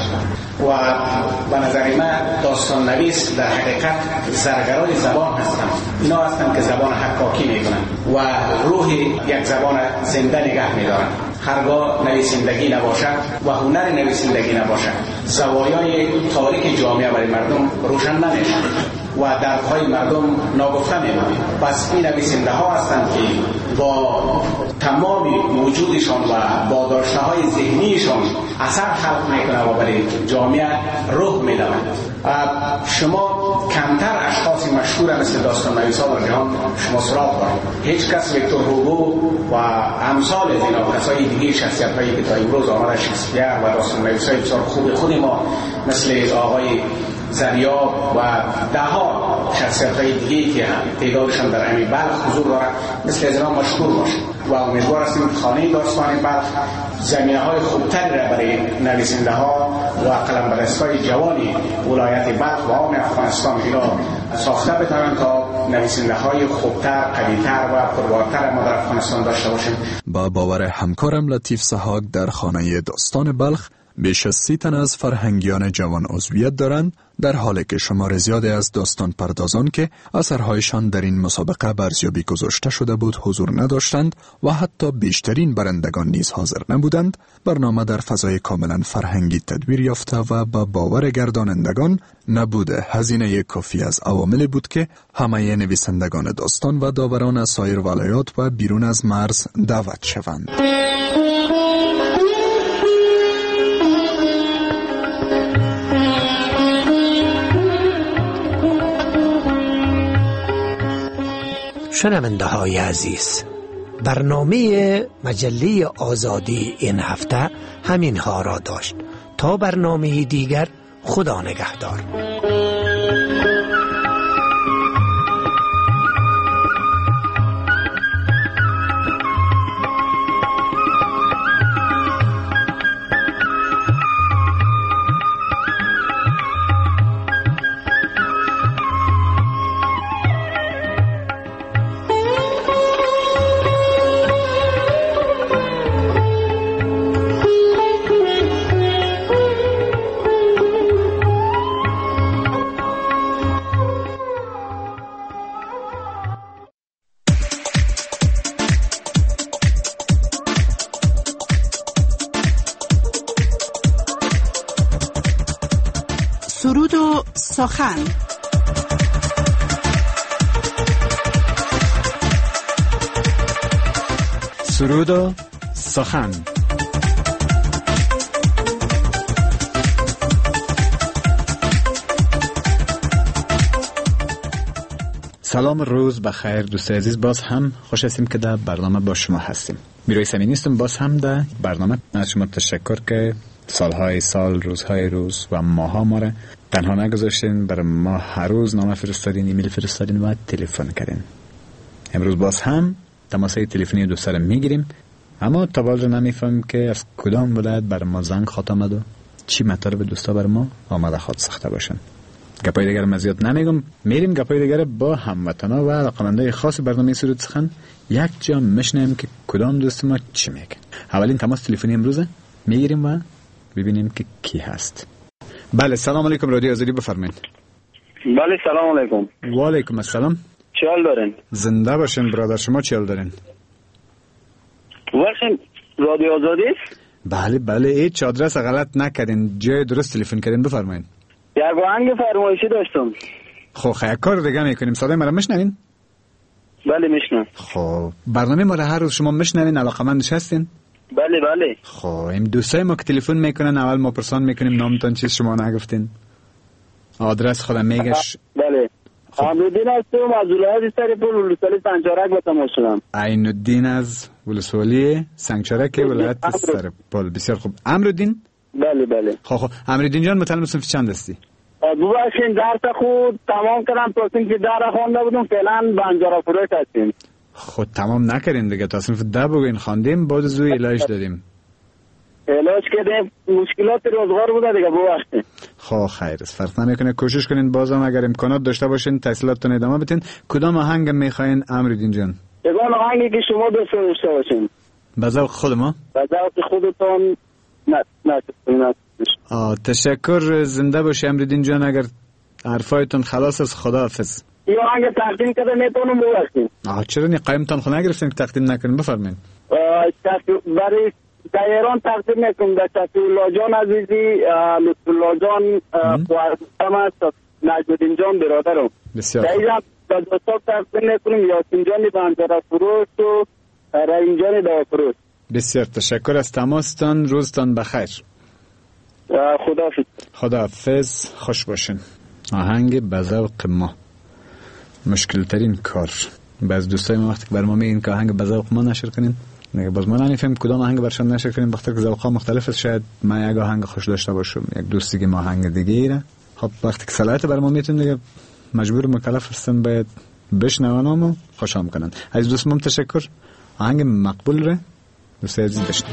و به نظر من داستان نویس در حقیقت زرگرای زبان هستند. اینا هستند که زبان حکاکی میکنند و روح یک زبان زنده نگه میدارند. هرگاه نویسندگی نباشد و هنر نویسندگی نباشد، زوایای تاریک جامعه برای مردم روشن نمیشه و دردهای مردم ناگفته میمونه. پس این نویسنده ها هستند که با تمام وجودشان و با داشته‌های ذهنیشان اثر خلق میکنه و برای جامعه روح میدهند. شما کمتر اشخاص مشهور مثل داستان نویسا در جهان شما سراغ دارید. هیچ کس ویکتور هوگو و امثال از اینا کسای دیگه شخصیت‌هایی که تا امروز آمده شکسپیر و داستان نویسای بسیار خوب خود ما مثل آقای زریاب و ده ها شخصیت‌های دیگه‌ای که تعدادشان در همین بلخ حضور دارد مثل از اینا مشهور باشه و امیدوار هستیم خانه داستان بلخ زمینه‌های خوبتری را برای نویسنده‌ها و قلم‌بران‌های جوانی ولایت بلخ و عام افغانستان اینا ساخته بتوانند تا نویسنده‌های خوبتر، قوی‌تر و پربارتر ما در افغانستان داشته باشیم. با باور همکارم لطیف سحاق در خانه داستان بلخ، بیش از 30 تن از فرهنگیان جوان عضویت دارند، در حالی که شمار زیادی از داستان پردازان که اثرهایشان در این مسابقه برزیابی گذاشته شده بود حضور نداشتند و حتی بیشترین برندگان نیز حاضر نبودند. برنامه در فضای کاملا فرهنگی تدویر یافته و با باور گردانندگان نبود هزینه کافی از عواملی بود که همه نویسندگان داستان و داوران از سایر ولایات و بیرون از مرز دعوت شوند. شنونده های عزیز، برنامه مجله آزادی این هفته همین ها را داشت. تا برنامه دیگر، خدا نگهدار. سرود و سخن. سرود و سخن. سلام، روز بخیر دوست عزیز. باز هم خوش هستیم که در برنامه با شما هستیم. میروی سمینی هستم. باز هم در برنامه از شما تشکر که سالهای سال، روزهای روز و ماها ما را تنها نگذاشتین. برای ما هر روز نامه فرستادین، ایمیل فرستادین و تلفن کردین. امروز باز هم تماسای تلفنی دوست را میگیریم، اما تا حال نمیفهمیم که از کدام ولایت برای ما زنگ خواهد آمد و چی مطالب دوستا برای ما آماده خواهد ساخته باشن. گپای دیگر من زیاد نمیگم، میریم گپای دیگر با هموطنا و علاقه‌مندای خاص برنامه سرود سخن یک جا میشنیم که کدام دوست ما چی میگه. اولین تماس تلفنی امروز میگیریم و ببینیم که کی هست. بله، سلام علیکم، رادیو آزادی، بفرمایید. بله، سلام علیکم. و علیکم السلام. چی حال دارین؟ زنده باشین برادر. شما چی حال دارین؟ ورشین رادیو آزادی؟ بله، هیچ آدرس غلط نکردین، جای درست تلفن کردین، بفرمایید. یک آهنگ فرمایشی داشتم. خب یک کار دیگه میکنیم، صدای مرا میشنوین؟ بله میشنم. خب برنامه ما را هر روز شما میشنوین، علاقه‌مند هستین؟ بله. خب این دوستای ما که تلفن میکنن اول ما پرسان میکنیم نامتون چیست، شما نگفتین، آدرس خودم میگش. بله. عینالدین هستم از ولایت سرپل، ولسوالی سنگچرک با تماس شدم. عینالدین از ولسوالی سنگچرک ولایت سرپل. بسیار خوب. امرالدین؟ بله. خب امرالدین جان، متعلم صنف چند هستی؟ ببخشید درس خود تمام کردم، تا صنف 10 را خوانده بودم، فعلا بنجارا فروش هستیم. خود تمام نکردین دیگه، تا صنف 10 بگوین خواندیم، بعد زوی علاج دادیم. علاج کردیم، مشکلات روزگار بوده دیگه، ببخشید. خب خیر است، فرق نمیکنه. کوشش کنین بازم اگر امکانات داشته باشین تحصیلاتتون ادامه بدین. کدام آهنگ میخواین امرالدین جان؟ یگان آهنگی که شما دوست داشته باشین. به ذوق خود ما؟ به ذوق خودتون. نه. تشکر، زنده باشی امرالدین جان. اگر حرفایتون خلاص از، خداحافظ. این آهنگ تقدیم کرده میتونم ببخشید. چرا قایمتان خود نگرفتین که تقدیم نکنین؟ بفرمایید. برای در ایران تقدیم میکنم در شفیعالله جان عزیزی، لطفالله جان، خواهرم است، نجم‌الدین جان برادرم. بسیار در اینجا در دوستان تقدیم میکنم یاسین جان بنجارا فروش و رحیم جان دوا فروش. بسیار تشکر از تماستان، روزتان بخیر. خداحافظ، خوش باشین. آهنگ به ذوق ما. مشکل ترین کار بعض دوستای ما وقتی که بر ما میگن که آهنگ به ذوق ما نشر کنین، دیگه باز ما نمیفهمیم کدام آهنگ برشان نشر کنیم، وقتی که ذوق‌ها مختلف است. شاید من یک آهنگ خوش داشته باشم، یک دوست دیگه ما آهنگ دیگه ایره. خب وقتی که صلاحیت بر ما میتون دیگه مجبور مکلف هستن باید بشنوانم و خوشام کنن. از دوستم تشکر. آهنگ مقبول ره دوست عزیز داشتیم.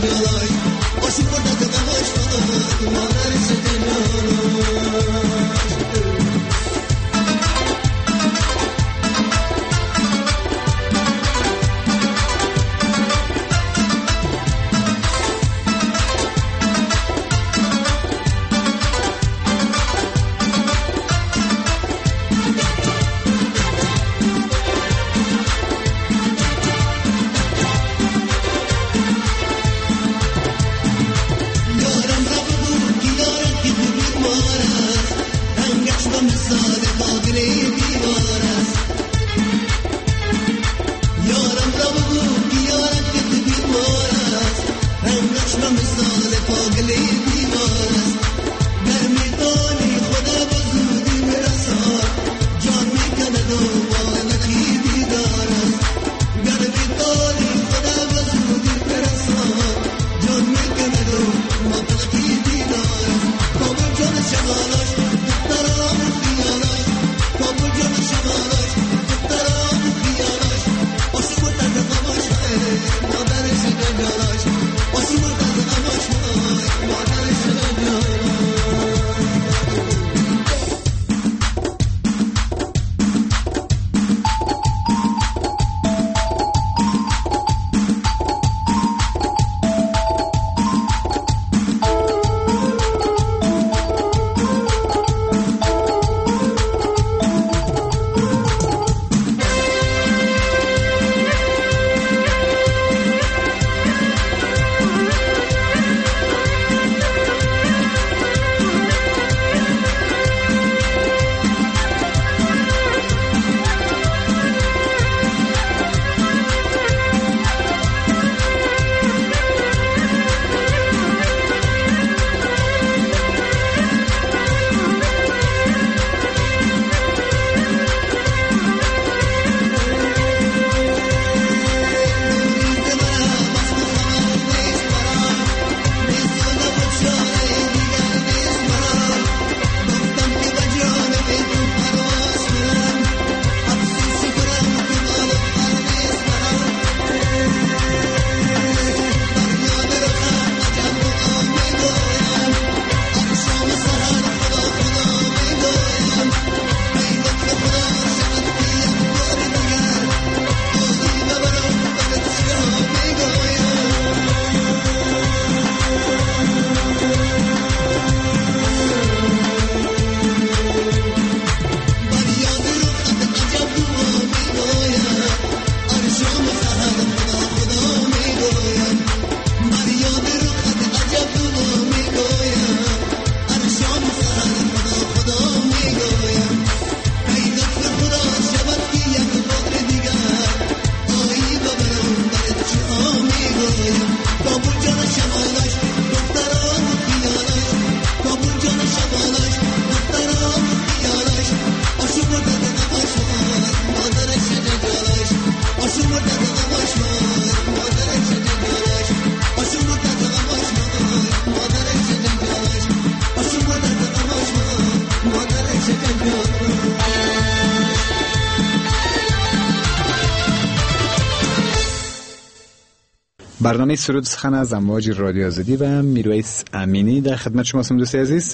برنامه سرود سخن از امواج رادیو آزادی و میرویس امینی در خدمت شما هستم دوست عزیز.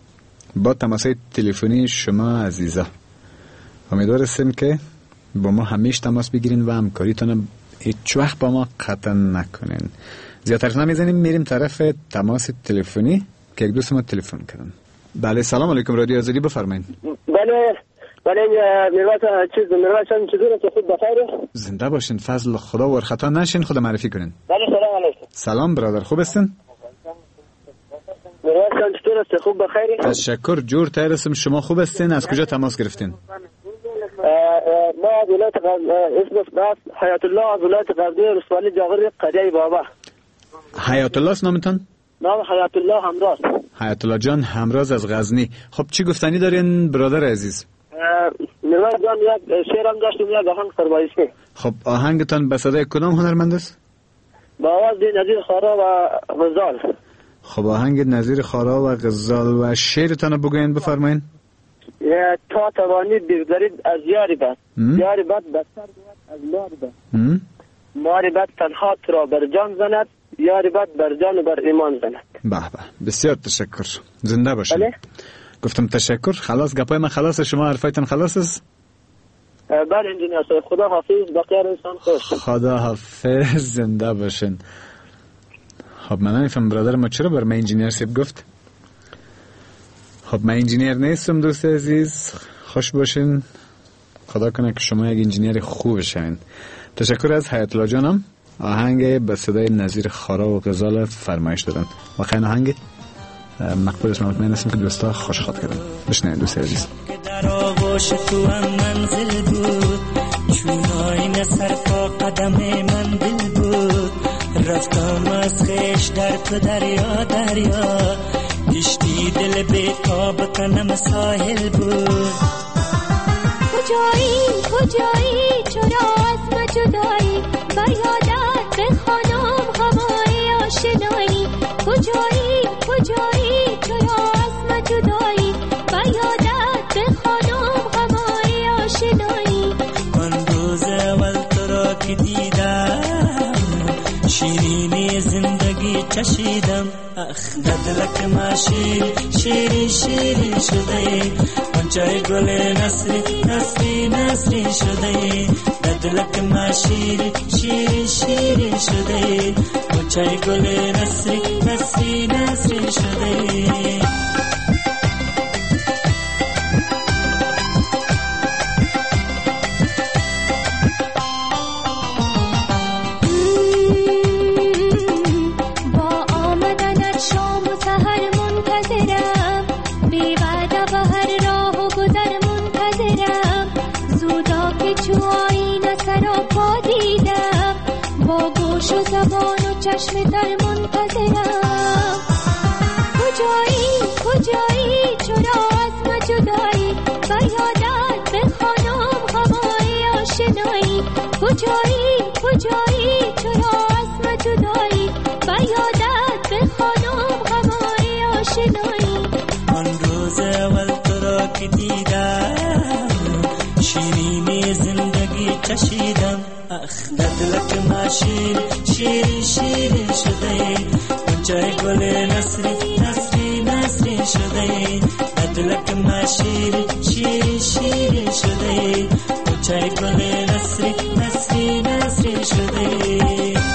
با تماس‌های تلفنی شما عزیزا امیدوار هستیم که با ما همیشه تماس بگیرین و همکاریتون هیچ وقت با ما قطع نکنین. زیادتر نمیزنیم، میریم طرف تماس تلفنی که یک دوست ما تلفن کردن. بله سلام علیکم رادیو آزادی، بفرمایید. بله میرویس چطور است؟ خود بخیر؟ زنده باشین، فضل خدا و خطا نشین، خدا معرفی کنین. بله سلام علیکم. سلام برادر، خوب هستین؟ میرویس چطور است؟ خوب بخیر؟ تشکر، جور تیر هستم. شما خوب هستین؟ از کجا تماس گرفتین؟ ما از ولایت اسم حیات الله از ولایت غزنی ولسوالی جاغری قریه بابا. حیات الله است نامتان؟ نام حیات الله همراز. حیات الله جان همراز از غزنی. خب چی گفتنی دارین برادر عزیز؟ میرویس جان یک شعرم داشتیم، یک آهنگ فرمایشی. خب آهنگتان به صدای کدام هنرمند است؟ با آواز نظیر خارا و غزال. خب آهنگ نظیر خارا و غزال و شعرتان بگوین بفرمایین. تا توانی بگذارید از یاری بد، یاری بد بدتر بود از ماری بد، ماری بد تنها تو را بر جان زند، یاری بد بر جان و بر ایمان زند. به به، بسیار تشکر، زنده باشین. گفتم تشکر. خلاص گپای من خلاص، شما حرفایتون خلاص است؟ بله انجینیر صاحب، خدا حافظ، بخیر انسان خوش. خدا حافظ، زنده باشین. خب من نمیفهم برادر ما چرا بر من انجینیر صاحب گفت؟ خب من انجینیر نیستم دوست عزیز، خوش باشین، خدا کنه که شما یک انجینیر خوب بشین. تشکر از حیات الله جانم. آهنگ به صدای نظیر خارا و غزال فرمایش دادن. واقعا آهنگ مقبول است. مطمئن هستم که دوستا خوشخواد کردن. بشنوید دوست عزیز. در آغوش تو هم منزل بود، چون آینه سر پا قدم من دل بود، رفتم از خیش در تو دریا دریا، کشتی دل بی‌تاب تنم ساحل بود. کجایی چرا از ما جدایی، بر یادت بخوانم هوای آشنایی. کجایی چرا از ما جدایی، بر یادت بخوانم هوای آشنایی. من روز اول تو را که دیدم، شیرینی زندگی چشیدم. اخ دلک ما شیرین شده، چای گل نسری شده. دلک ما شیرین شده، چای گل نسری شده. چشم در منتظرم. کجایی چرا از ما جدایی، بر یادت بخوانم هوای آشنایی. کجایی چرا از ما جدایی، بر یادت بخوانم هوای آشنایی. من روز اول تو را که دیدم، شیرینی زندگی چشیدم. اخ دلک ما شیرین شده، چای گل نسری شده. دلک ما شیرین شده، چای گل نسری شده.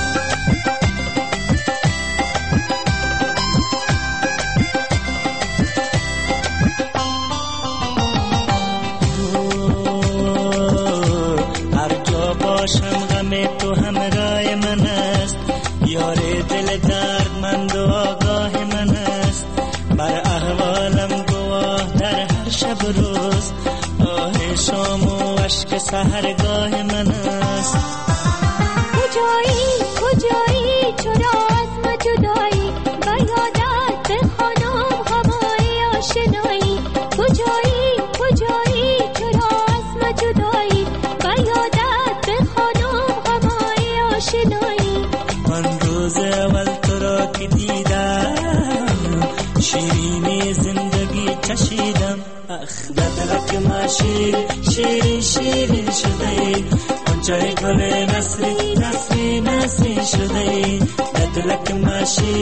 تو همراه من است، یار دل دردمند و آگاه من است. بر احوالم گواه در هر شب روز، آه شام و اشک سحرگاه من است. کجایی چرا از ما جدایی، بر یادت بخوانم هوای آشنایی. کجایی چرا از ما جدایی، بر یادت بخوانم هوای آشنایی. من روز اول تو را که دیدم، شیرینی زندگی چشیدم. اخ دلک ما شیرین شده، چای گل نسری شده. دلک ما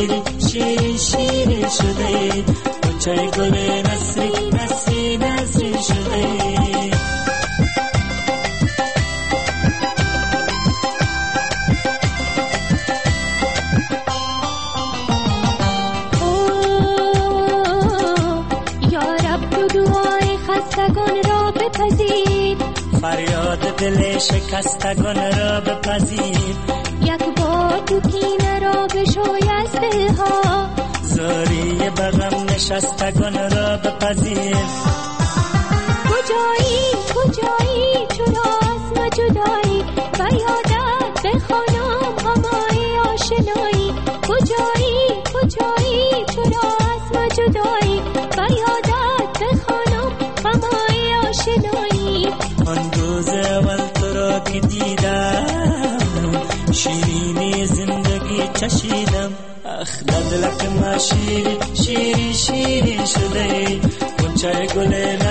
شیرین شده، چای گل نسری شده. فریاد دل شکستگان را بپذیر، یک بار تو کینه را بشوی از دلها، زاری بغم نشستگان را بپذیر. کجایی چرا از ما جدایی، بر یادت بخوانم هوای آشنایی. کجایی چرا از ما جدایی، بر یادت بخوانم هوای آشنایی. آن روز اول تو را که دیدم، شیرینی زندگی چشیدم. اخ دلک ما شیرین شده، چای گل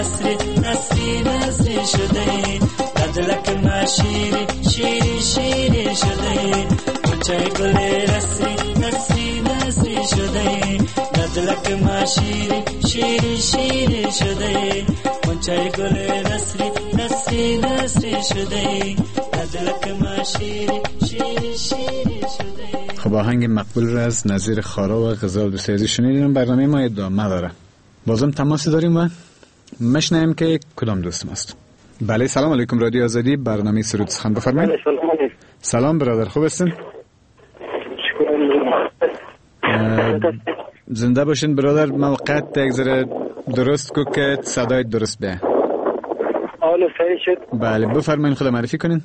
نسری شده. دلک ما شیرین شده، چای گل شیری شیری شده منچای گل نسری نسری نسری شده دلک ما شیری شیری شیری شده. خب آهنگ مقبول را از نظیر خارا و غزال دوستیزی شنیدیم. برنامه ما ادامه داره. بازم تماسی داریم و مشنیم که کدام دوستم است. بله سلام علیکم رادیو آزادی برنامه سرود سخن بفرمایید. سلام برادر خوب هستین؟ زنده باشین برادر. موقعیت یک ذره درست کو که صدای درست بیه. حالا صحیح شد. بله بفرمایید خود معرفی کنین.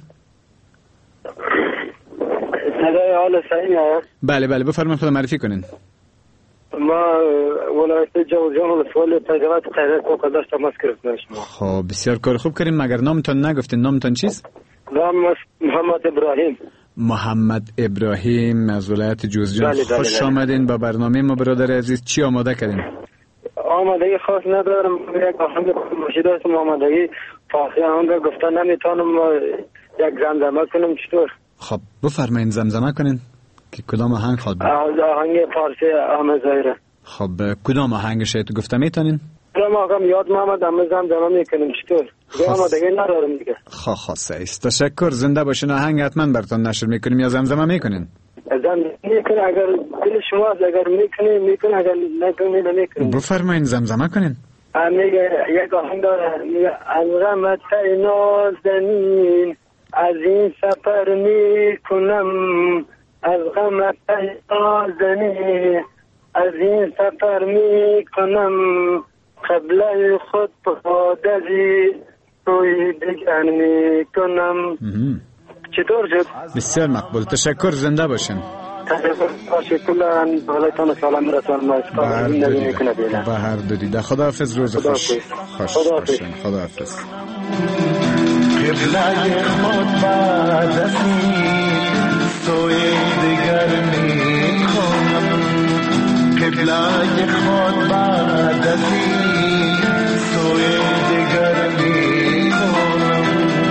صدای حالا صحیح نه؟ بله بفرمایید خود معرفی کنین. ما ولایت جوزجان ولسوالی تجارت قیرت و قدرش تماس گرفتم شما. خب بسیار کار خوب کردین. مگر نامتون نگفتین؟ نامتون چیست؟ نام محمد ابراهیم. محمد ابراهیم از ولایت جوزجان. خوش آمدین با برنامه ما برادر عزیز. چی آماده کردین؟ آمادگی خاص ندارم. یک آهنگ مرشد هستم آمادگی فاصله آن را گفتن نمیتونم یک زمزمه کنم. چطور؟ خب بفرمایید زمزمه کنین که کدام آهنگ خواد؟ آهنگ فارسی احمد ظاهره. خب کدام آهنگش تو گفته میتونین؟ ما هم یاد محمد زمزمه میکنیم. چطور؟ آمادگی ندارم دیگه. خاصه است. تشکر. زنده باشین. آهنگ حتما براتون نشر میکنیم یا زمزمه میکنین؟ میکنه اگر دل شما اگر میکنه اگر نمیکنه. بفرمایید زمزمه کنین. میگه یک آهنگ داره از غمت نازنین از این سفر میکنم از غمت نازنین از این سفر میکنم قبله خود پادری توی دیگر میکنم. چطور شد؟ بسیار مقبول. تشکر. زنده باشین. به هر دو دیده. خداحافظ. روز خوش. خداحافظ. قبله خود بعد از این سوی دیگر میکنم قبله خود بعد از این سوی دیگر میکنم.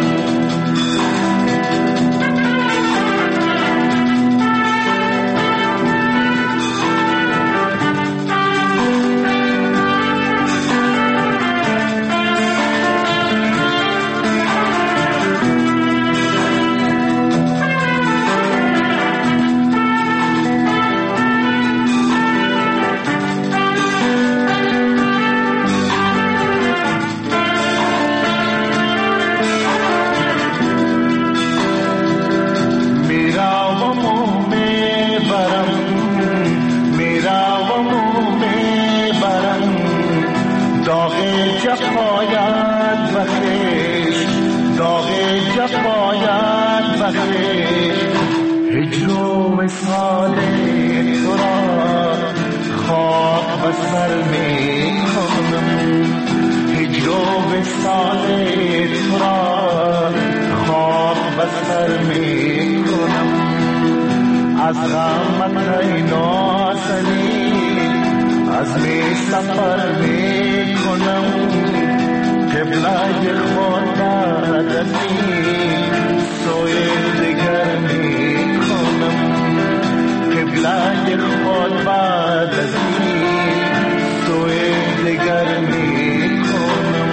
از غمت نازنی از می سفر می کنم قبله خود بعد از این سوی دیگر می کنم قبله خود بعد از این سوی دیگر می کنم.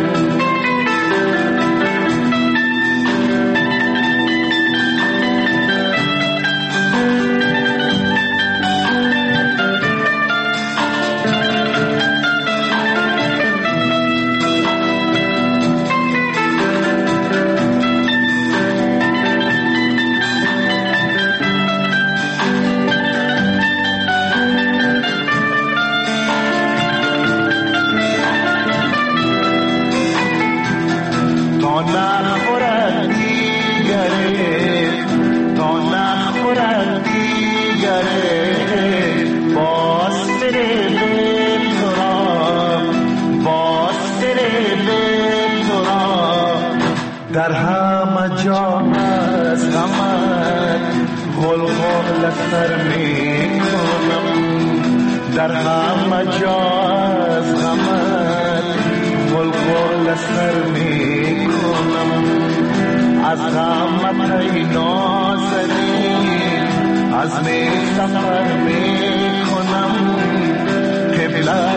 در همه جا از غمت غلغل سر می کنم در همه جا از غمت غلغل سر می کنم از غمت ای نازنین از می سفر می کنم قبله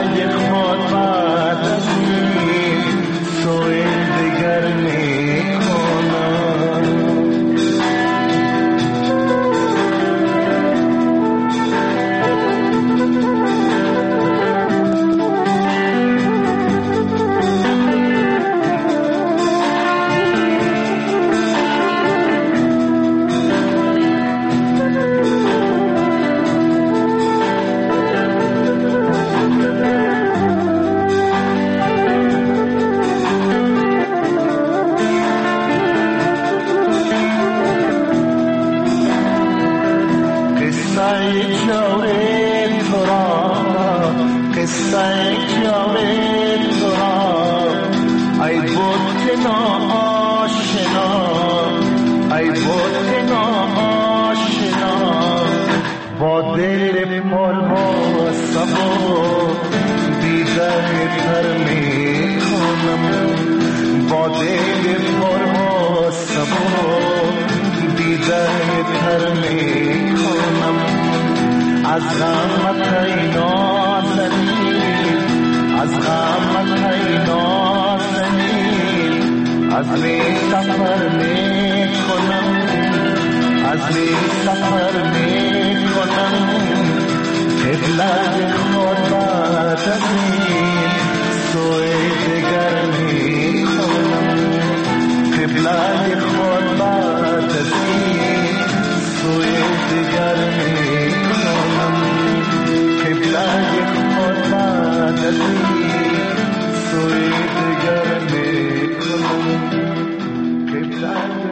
جور تو را قصه جور تو را ای بود ناآشنا ای بود ناآشنا با دل پر و سبک دیدن تر می کنم با دل پر و سبک دیدن تر می کنم از غمت ای نازنین از غمت ای نازنین از می سفر می کنم از می سفر می کنم قبله خود بعد از این سوی دگر می کنم قبله خود بعد از این سوی دگر می کنم قبله خود بعد از این سوی دگر می کنم قبله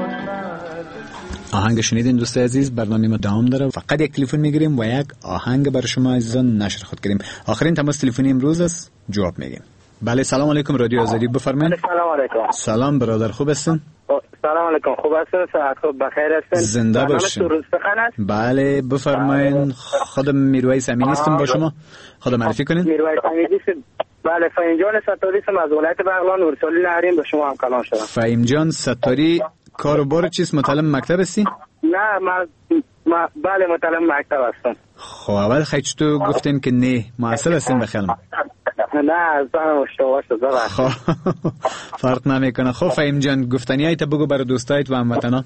آهنگ شنیدین دوست عزیز، برنامه ما دوام داره. فقط یک تلفن میگیریم و یک آهنگ برای شما عزیزان نشر خود کنیم. آخرین تماس تلفنی امروز است، جواب میگیم. بله سلام علیکم، رادیو آزادی بفرمایید. سلام علیکم. سلام برادر، خوب هستین؟ سلام علیکم، خوب هستین؟ صحت خوب، بخیر هستین؟ زنده باشین. بله بفرمایید. خودم میرویس امینی هستم با شما. خودم معرفی کنین. میرویس امینی هستم. بله فهیم جان ستاری هستم از ولایت بغلان ورسالی نهرین، با شما هم کلام شدم. فهیم جان ستاری کاروبار چیست؟ متعلم مکتب هستی؟ نه من بله متعلم مکتب هستم. خب اول خیلی تو گفتین که نه معصل هستین بخیالم. نه از من اشتباه شده. خب فرق نمیکنه. خب فهیم جان گفتنی هایت بگو برای دوستایت و هموطنا.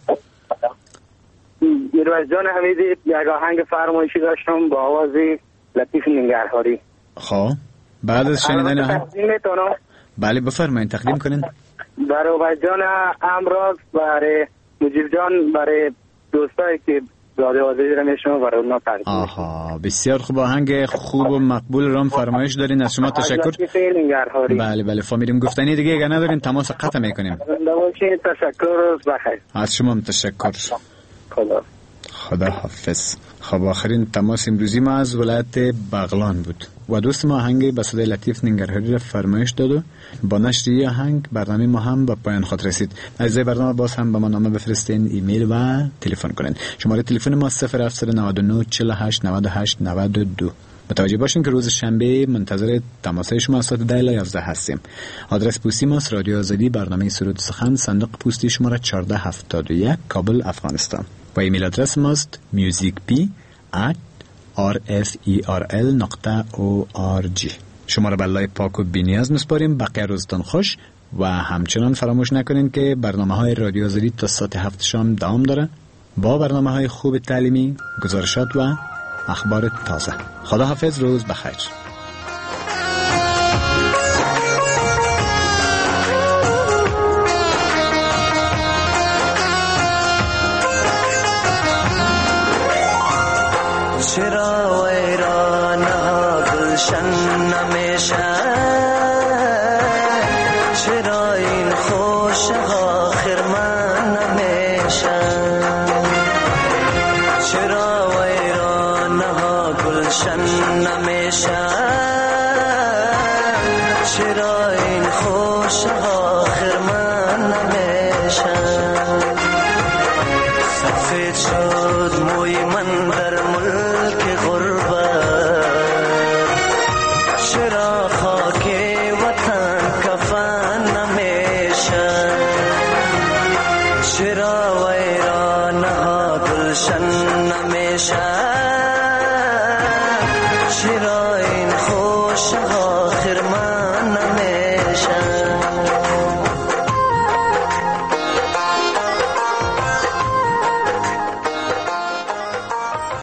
میرویس جان حمیدی یک آهنگ فرمایشی داشتم با آواز لطیف ننگرهاری. خب بعد از شنیدن آهنگ بله بفرمایید تقدیم کنین. برای عبید جان امراض، برای مجیب جان، برای دوستایی که رادیو آزادی را میشنون برای اونا تقدیم. آها بسیار خوب، آهنگ خوب و مقبول رام فرمایش دارین، از شما تشکر. بله بله فامیلیم گفتنی دیگه اگه ندارین تماس قطع میکنیم. تشکر، بخیر. از شما هم تشکر. خدا حافظ. خب آخرین تماس امروزی ما از ولایت بغلان بود و دوست ما آهنگ به صدای لطیف ننگرهاری را فرمایش داد و با نشر این آهنگ برنامه ما هم به پایان خود رسید. عزیزای برنامه باز هم به ما نامه بفرستین، ایمیل و تلفن کنین. شماره تلفن ما 0799 48 98 92. متوجه باشین که روز شنبه منتظر تماسهای شما از ساعت 10 تا 11 هستیم. آدرس پستی ما رادیو آزادی، برنامه سرود سخن، صندوق پستی شماره 1471 کابل افغانستان. و ایمیل آدرس ماست musicp@rferl.org. شما را به الله پاک و بی‌نیاز می‌سپاریم. بقیه روزتان خوش و همچنان فراموش نکنین که برنامه‌های رادیو آزادی تا ساعت 7 شام دوام داره با برنامه‌های خوب تعلیمی، گزارشات و اخبار تازه. خدا حافظ، روز بخیر. چرا ویران ها گلشن نمیشن، چرا این خوش ها خرمن نمیشن، چرا ویران ها گلشن نمیشن، چرا این خوش ها خرمن نمیشن. سفید شد موی من در ملک غربت، چرا خاک وطن کفن نمیشن، چرا ویران ها گلشن نمیشن، چرا این خوش ها